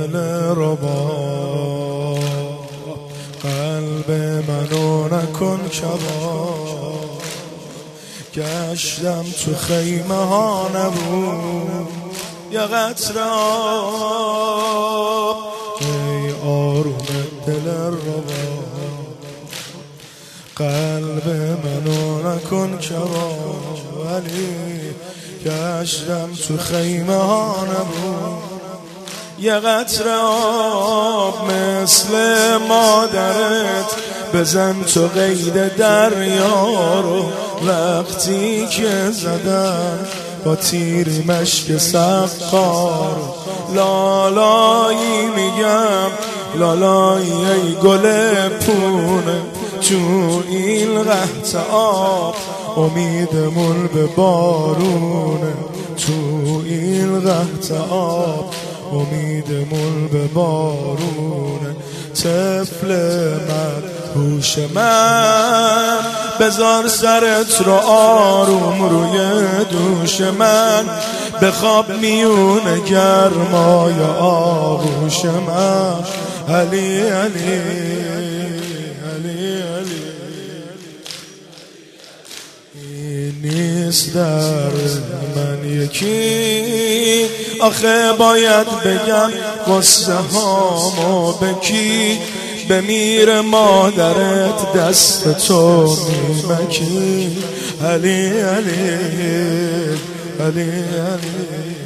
دل ربا، قلب منو نکن کباب. گشتم تو خیمه ها نبود یه قطره آب، ای آروم دل ربا، قلب منو نکن کباب. ولی گشتم تو خیمه ها نبود یه قطره آب، مثل مادرت بزن تو قید دریا رو. وقتی که زدم با تیری مشک سقار، لالایی میگم لالایی ای گل پونه، تو این قحط آب امیدمون به بارونه، تو این قحط آب امیدمون به بارونه. طفل من هوش من بذار سرت رو آروم روی دوش من، بخواب میونه گرمای آغوش من. علی علی علی علی، این نیست در من یکی، آخه باید بگم قصه هامو بکی. بمیر مادرت دست تو میمکی. علی علی علی علی،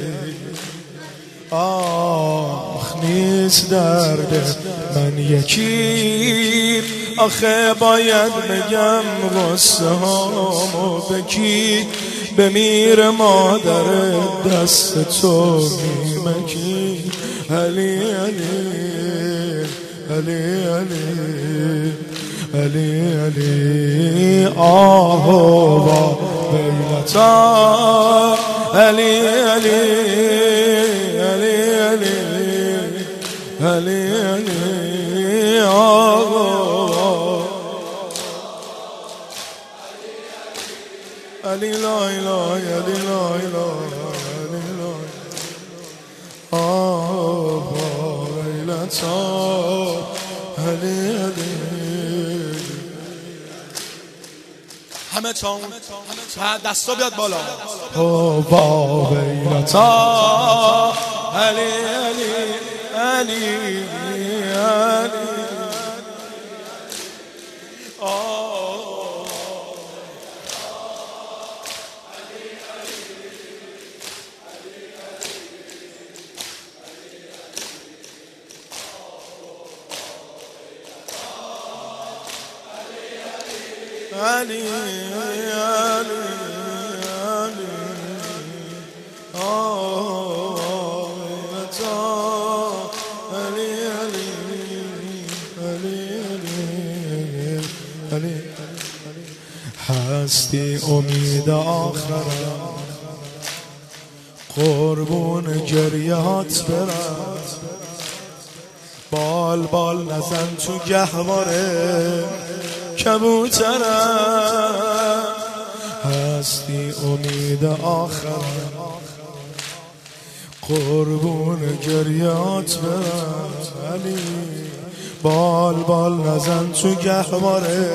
آخ نیست درد من یکی، آخه باید بگم غصه هامو بکی. بمیر مادرت دست تو میمکی. علی علی علی علی علی علی، آه و ویلتا. علی علی علی علی علی علی، آه علی لا اله علی لا اله علی لا، آه ویلتا. علی علی، همه چاون دستا بیاد بالا. با ویلتا. علی علی علی علی، علی علی علی، علی علی علی علی. هستی امید آخرم، قربون گریهات برم. بال بال نزن تو گهواره کبوترم، هستی امید آخرم، قربون گریات برم. علی بال بال نزن تو گهواره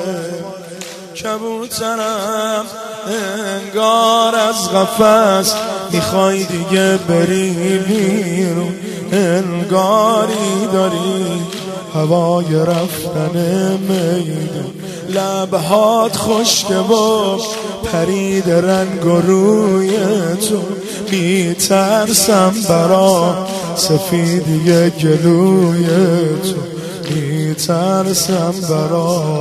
کبوترم، انگار از قفس میخوای دیگه بری بیرون، انگاری داری هوای رفتن میدون. لبهات خشک و پرید رنگ و روی تو، میترسم برا سفیدی گلوی تو، میترسم برا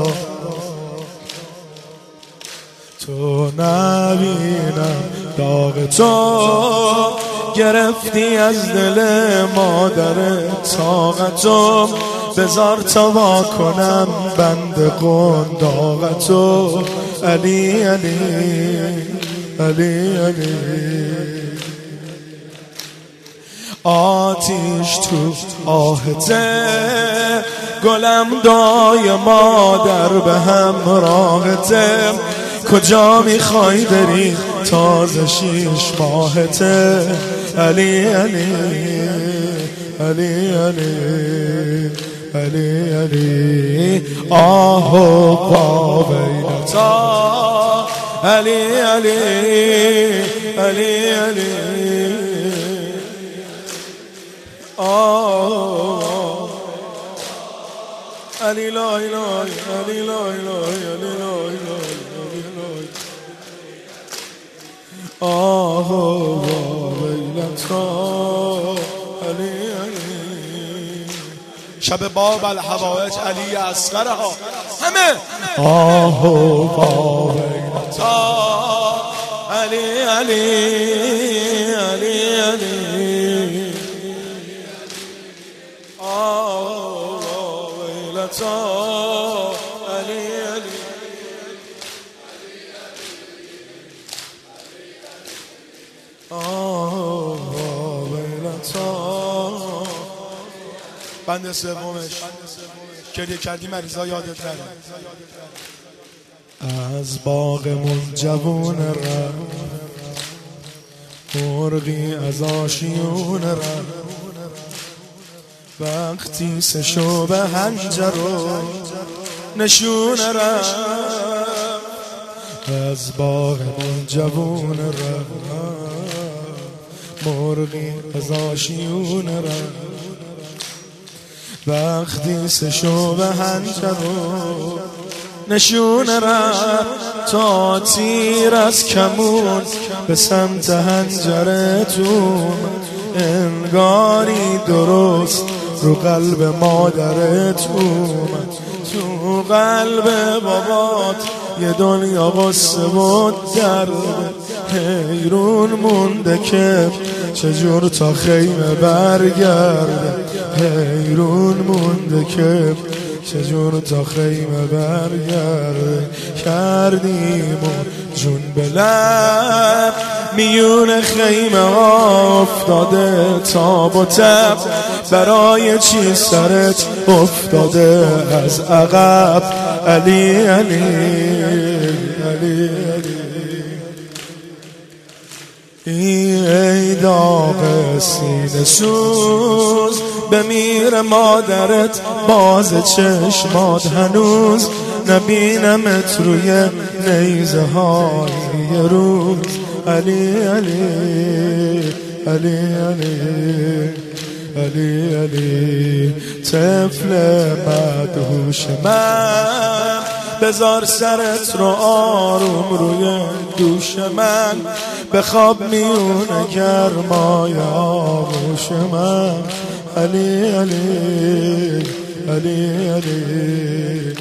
تو نبینم داغ تو. گرفتی از دل مادر طاقتو، بذار تا وا کنم بند قنداقتو. علی علی علی علی، آتیش تو آهته، گلم دای مادر به همراهته. کجا میخوای بری تازه 6 ماهته. علی علی علی علی علی علی آه با ویلتا علی علی علی علی آه علی لا اله علی لا اله علی لا اله علی لا آه با ویلتا علی علی شب باب الحوائج علی اصغرها همه آه با ویلتا علی علی علی علی آه ویلتا علی علی آه ویلتا بند سومش گریه کردی مریضا یادت نره از باغمون جوون رفت مرغی از آشیون رفت وقتی سشو به هنجر و نشون رفت از باغمون جوون رفت مرغی از آشیون رفت وقتی سشو به هنجر و نشون رفت تا تیر از کمون به سمت هنجرتون انگاری درست رو قلب مادرت اومد تو قلب بابات یه دنیا غصه و درد حیرون مونده که چجور تا خیمه برگرده حیرون مونده که چجور تا خیمه برگرده کردیم و جون بلب میون خیمه ها افتاده تاب و تب برای چی سرت افتاده از عقب علی علی علی علی ای داغ سینه سوز بمیر مادرت باز چشمات هنوز نبینمت روی نیزه های یه روز علی علی علی علی علی علی طفل مدهوش من بذار سرت رو آروم روی دوش من بخواب میونه گرمای آغوش من علی علی علی علی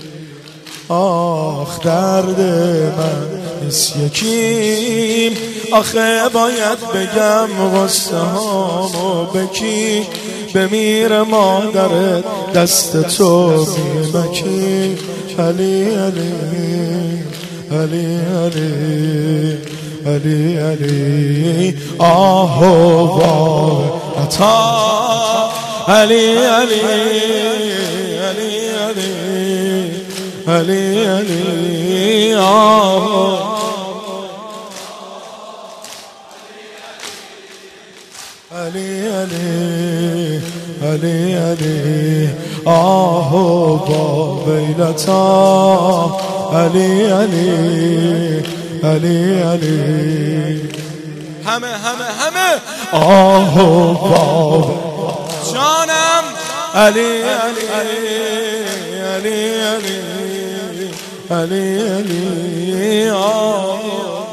آخ درد من نیست یکیم آخه باید بگم غصه هامو بکی بمیر مادرت دست تو میمکی علی علی علی علی علی علی آه و عطا علی علی علی علی علی علی آه علی علی علی علی آه با ویلتا علی علی علی علی همه آه با جانم علی علی علی علی علی علی آه